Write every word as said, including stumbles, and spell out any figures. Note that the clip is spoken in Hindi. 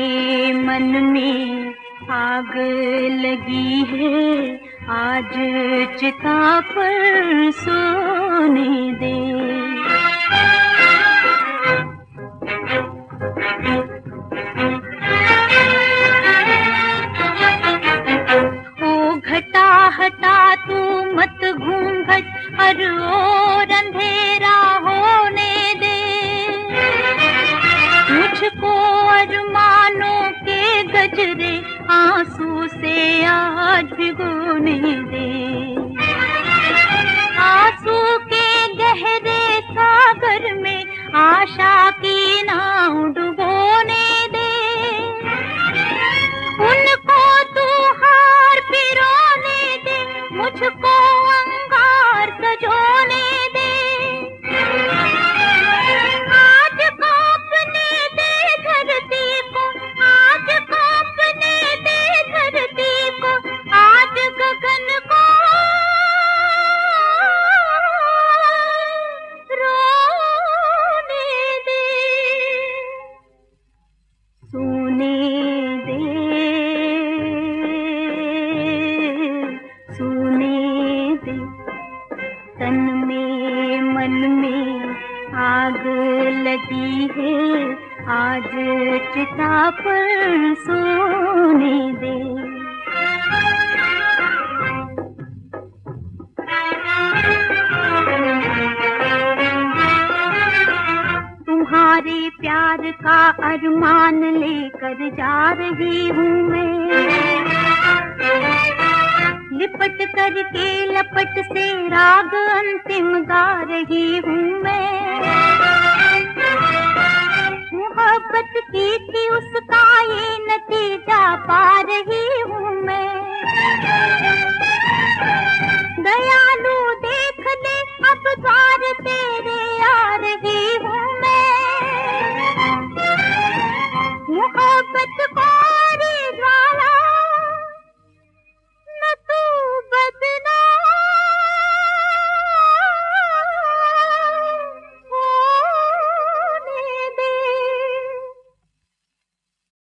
में मन में आग लगी है, आज चिता पर सोने दे। ओ घटा हटा तू मत घूंघट, हर ओर अंधेरा होने दे। मुझको अरमानों के गजरे आंसू से आज भिगोने दे। आंसू के गहरे सागर में आशा की नाव डुबोने दे। उनको तू हार पिरोने दे, मुझको अंगार सजोने दे। आज कांपने दे धरती को, आज कांपने दे धरती को, आज गगन को रोने दे। सोने दे, सोने दे। तन में मन में आग लगी है, आज चिता पर सोने दे। तुम्हारे प्यार का अरमान लेकर जा रही हूँ मैं। लिपट करके लपट से राग अंतिम गा रही हूँ मैं। मोहब्बत की थी उसका ये नतीजा पा रही हूँ मैं। दयालु देख ले अब द्वार तेरे आ रही हूँ मैं। मोहब्बत को